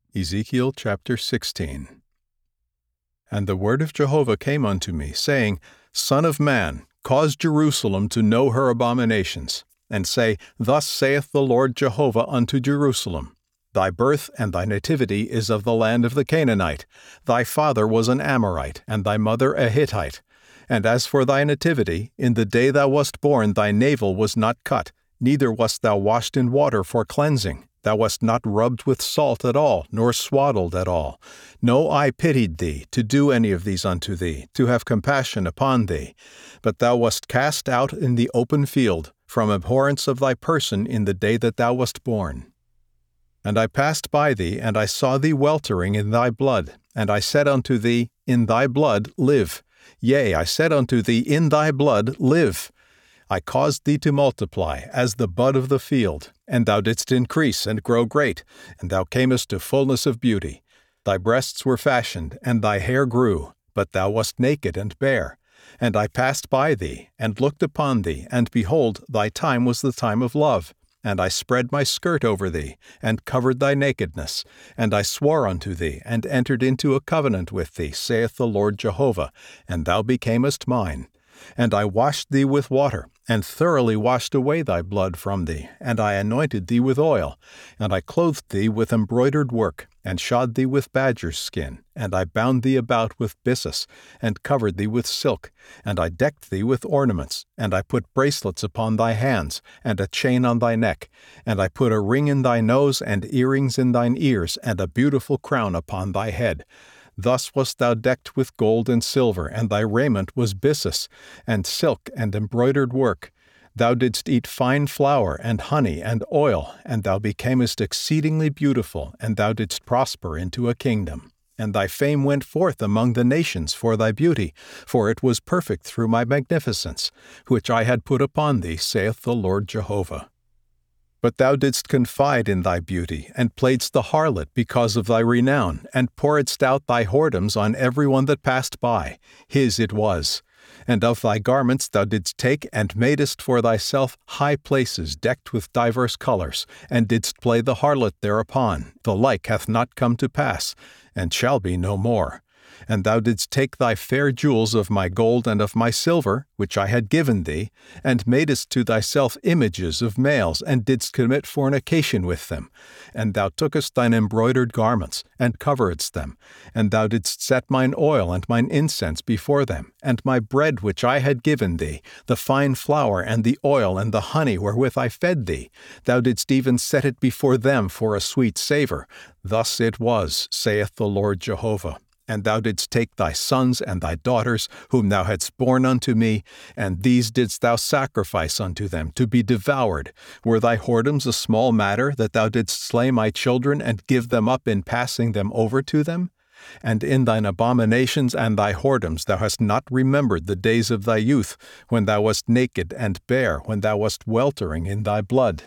Ezekiel chapter 16. And the word of Jehovah came unto me, saying, Son of man, cause Jerusalem to know her abominations, and say, Thus saith the Lord Jehovah unto Jerusalem, Thy birth and thy nativity is of the land of the Canaanite. Thy father was an Amorite, and thy mother a Hittite. And as for thy nativity, in the day thou wast born thy navel was not cut, neither wast thou washed in water for cleansing. Thou wast not rubbed with salt at all, nor swaddled at all. No eye pitied thee, to do any of these unto thee, to have compassion upon thee. But thou wast cast out in the open field, from abhorrence of thy person in the day that thou wast born. And I passed by thee, and I saw thee weltering in thy blood. And I said unto thee, In thy blood live. Yea, I said unto thee, In thy blood live. I caused thee to multiply, as the bud of the field, and thou didst increase and grow great, and thou camest to fullness of beauty. Thy breasts were fashioned, and thy hair grew, but thou wast naked and bare. And I passed by thee, and looked upon thee, and behold, thy time was the time of love. And I spread my skirt over thee, and covered thy nakedness. And I swore unto thee, and entered into a covenant with thee, saith the Lord Jehovah, and thou becamest mine. And I washed thee with water, and thoroughly washed away thy blood from thee, and I anointed thee with oil, and I clothed thee with embroidered work, and shod thee with badger's skin, and I bound thee about with byssus, and covered thee with silk, and I decked thee with ornaments, and I put bracelets upon thy hands, and a chain on thy neck, and I put a ring in thy nose, and earrings in thine ears, and a beautiful crown upon thy head. Thus wast thou decked with gold and silver, and thy raiment was byssus, and silk, and embroidered work. Thou didst eat fine flour, and honey, and oil, and thou becamest exceedingly beautiful, and thou didst prosper into a kingdom. And thy fame went forth among the nations for thy beauty, for it was perfect through my magnificence, which I had put upon thee, saith the Lord Jehovah. But thou didst confide in thy beauty, and playedst the harlot because of thy renown, and pouredst out thy whoredoms on every one that passed by. His it was. And of thy garments thou didst take, and madest for thyself high places decked with divers colors, and didst play the harlot thereupon. The like hath not come to pass, and shall be no more. And thou didst take thy fair jewels of my gold and of my silver, which I had given thee, and madest to thyself images of males, and didst commit fornication with them. And thou tookest thine embroidered garments, and coveredst them. And thou didst set mine oil and mine incense before them, and my bread which I had given thee, the fine flour and the oil and the honey wherewith I fed thee. Thou didst even set it before them for a sweet savour. Thus it was, saith the Lord Jehovah. And thou didst take thy sons and thy daughters, whom thou hadst borne unto me, and these didst thou sacrifice unto them, to be devoured. Were thy whoredoms a small matter, that thou didst slay my children, and give them up in passing them over to them? And in thine abominations and thy whoredoms thou hast not remembered the days of thy youth, when thou wast naked and bare, when thou wast weltering in thy blood.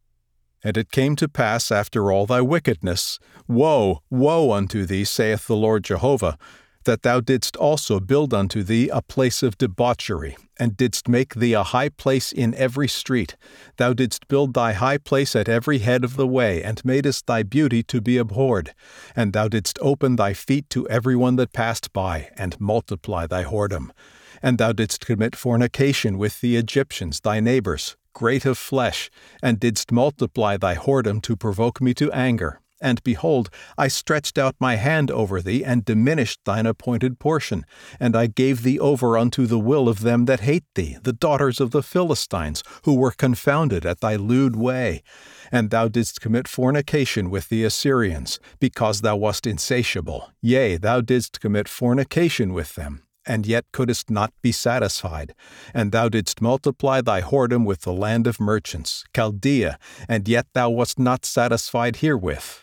And it came to pass after all thy wickedness, Woe, woe unto thee, saith the Lord Jehovah, that thou didst also build unto thee a place of debauchery, and didst make thee a high place in every street. Thou didst build thy high place at every head of the way, and madest thy beauty to be abhorred. And thou didst open thy feet to every one that passed by, and multiply thy whoredom. And thou didst commit fornication with the Egyptians, thy neighbors, great of flesh, and didst multiply thy whoredom to provoke me to anger. And behold, I stretched out my hand over thee, and diminished thine appointed portion. And I gave thee over unto the will of them that hate thee, the daughters of the Philistines, who were confounded at thy lewd way. And thou didst commit fornication with the Assyrians, because thou wast insatiable. Yea, thou didst commit fornication with them, and yet couldst not be satisfied. And thou didst multiply thy whoredom with the land of merchants, Chaldea, and yet thou wast not satisfied herewith.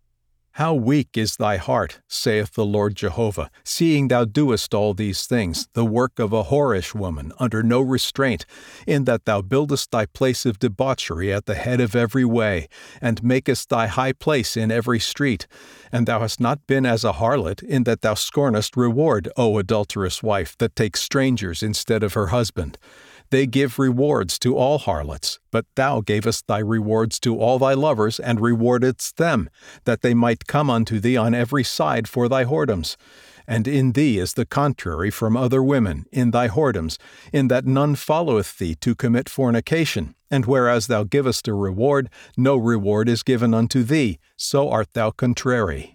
How weak is thy heart, saith the Lord Jehovah, seeing thou doest all these things, the work of a whorish woman, under no restraint, in that thou buildest thy place of debauchery at the head of every way, and makest thy high place in every street. And thou hast not been as a harlot, in that thou scornest reward, O adulterous wife, that takes strangers instead of her husband. They give rewards to all harlots, but thou gavest thy rewards to all thy lovers, and rewardedst them, that they might come unto thee on every side for thy whoredoms. And in thee is the contrary from other women, in thy whoredoms, in that none followeth thee to commit fornication. And whereas thou givest a reward, no reward is given unto thee, so art thou contrary.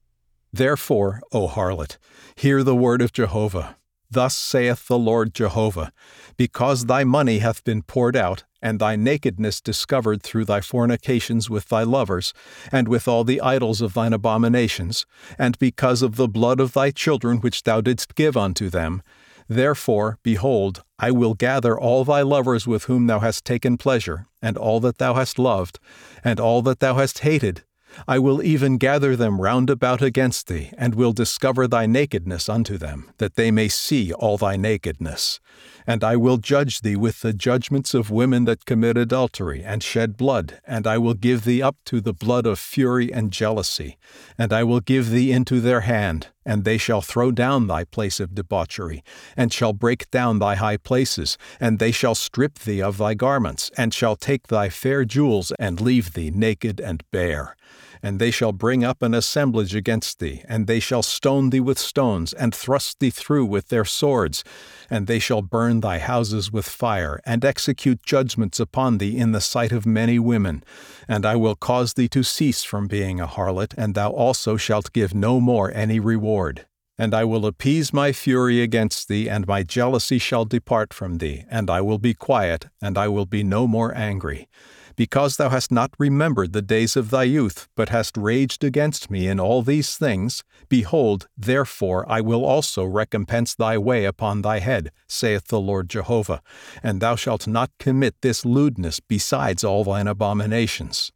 Therefore, O harlot, hear the word of Jehovah. Thus saith the Lord Jehovah, because thy money hath been poured out, and thy nakedness discovered through thy fornications with thy lovers, and with all the idols of thine abominations, and because of the blood of thy children which thou didst give unto them, therefore, behold, I will gather all thy lovers with whom thou hast taken pleasure, and all that thou hast loved, and all that thou hast hated, I will even gather them round about against thee, and will discover thy nakedness unto them, that they may see all thy nakedness. And I will judge thee with the judgments of women that commit adultery and shed blood, and I will give thee up to the blood of fury and jealousy, and I will give thee into their hand, and they shall throw down thy place of debauchery, and shall break down thy high places, and they shall strip thee of thy garments, and shall take thy fair jewels, and leave thee naked and bare. And they shall bring up an assemblage against thee, and they shall stone thee with stones, and thrust thee through with their swords, and they shall burn thy houses with fire, and execute judgments upon thee in the sight of many women. And I will cause thee to cease from being a harlot, and thou also shalt give no more any reward. And I will appease my fury against thee, and my jealousy shall depart from thee, and I will be quiet, and I will be no more angry. Because thou hast not remembered the days of thy youth, but hast raged against me in all these things, behold, therefore I will also recompense thy way upon thy head, saith the Lord Jehovah, and thou shalt not commit this lewdness besides all thine abominations.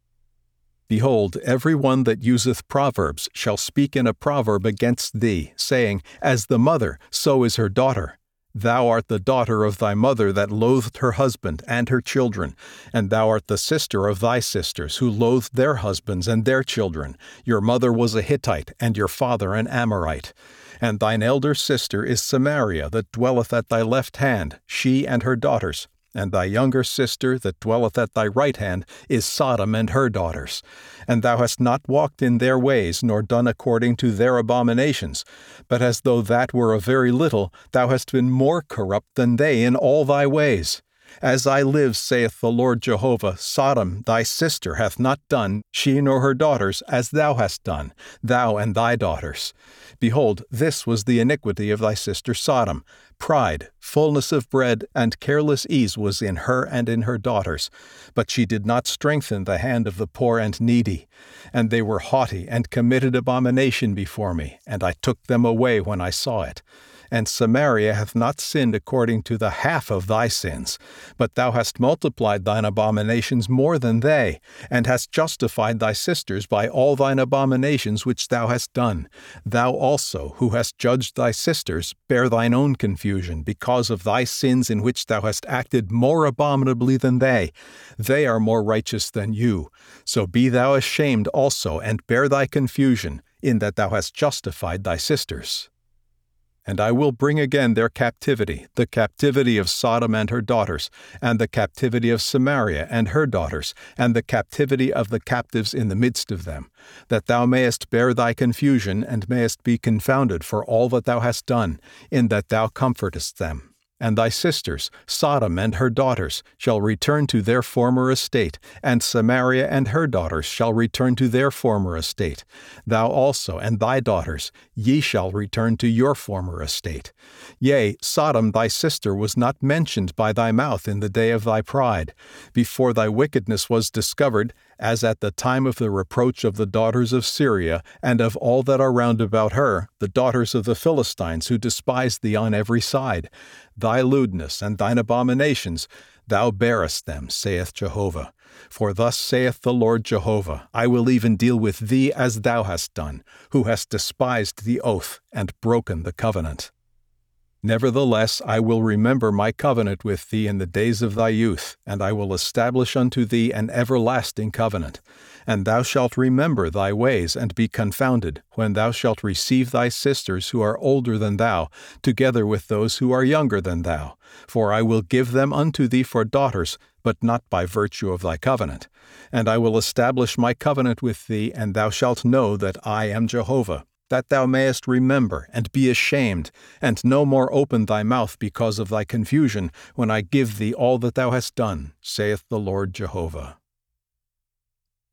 Behold, every one that useth proverbs shall speak in a proverb against thee, saying, As the mother, so is her daughter. Thou art the daughter of thy mother that loathed her husband and her children, and thou art the sister of thy sisters, who loathed their husbands and their children. Your mother was a Hittite, and your father an Amorite. And thine elder sister is Samaria, that dwelleth at thy left hand, she and her daughters. And thy younger sister that dwelleth at thy right hand is Sodom and her daughters. And thou hast not walked in their ways, nor done according to their abominations. But as though that were a very little, thou hast been more corrupt than they in all thy ways. As I live, saith the Lord Jehovah, Sodom thy sister hath not done, she nor her daughters, as thou hast done, thou and thy daughters. Behold, this was the iniquity of thy sister Sodom. Pride, fullness of bread, and careless ease was in her and in her daughters. But she did not strengthen the hand of the poor and needy. And they were haughty, and committed abomination before me, and I took them away when I saw it. And Samaria hath not sinned according to the half of thy sins, but thou hast multiplied thine abominations more than they, and hast justified thy sisters by all thine abominations which thou hast done. Thou also, who hast judged thy sisters, bear thine own confusion, because of thy sins in which thou hast acted more abominably than they. They are more righteous than you. So be thou ashamed also, and bear thy confusion, in that thou hast justified thy sisters. And I will bring again their captivity, the captivity of Sodom and her daughters, and the captivity of Samaria and her daughters, and the captivity of the captives in the midst of them, that thou mayest bear thy confusion, and mayest be confounded for all that thou hast done, in that thou comfortest them. And thy sisters, Sodom and her daughters, shall return to their former estate, and Samaria and her daughters shall return to their former estate. Thou also and thy daughters, ye shall return to your former estate. Yea, Sodom thy sister was not mentioned by thy mouth in the day of thy pride, before thy wickedness was discovered, as at the time of the reproach of the daughters of Syria, and of all that are round about her, the daughters of the Philistines, who despised thee on every side. Thy lewdness and thine abominations, thou bearest them, saith Jehovah. For thus saith the Lord Jehovah, I will even deal with thee as thou hast done, who hast despised the oath and broken the covenant. Nevertheless, I will remember my covenant with thee in the days of thy youth, and I will establish unto thee an everlasting covenant. And thou shalt remember thy ways, and be confounded, when thou shalt receive thy sisters who are older than thou, together with those who are younger than thou. For I will give them unto thee for daughters, but not by virtue of thy covenant. And I will establish my covenant with thee, and thou shalt know that I am Jehovah, that thou mayest remember and be ashamed, and no more open thy mouth because of thy confusion, when I give thee all that thou hast done, saith the Lord Jehovah.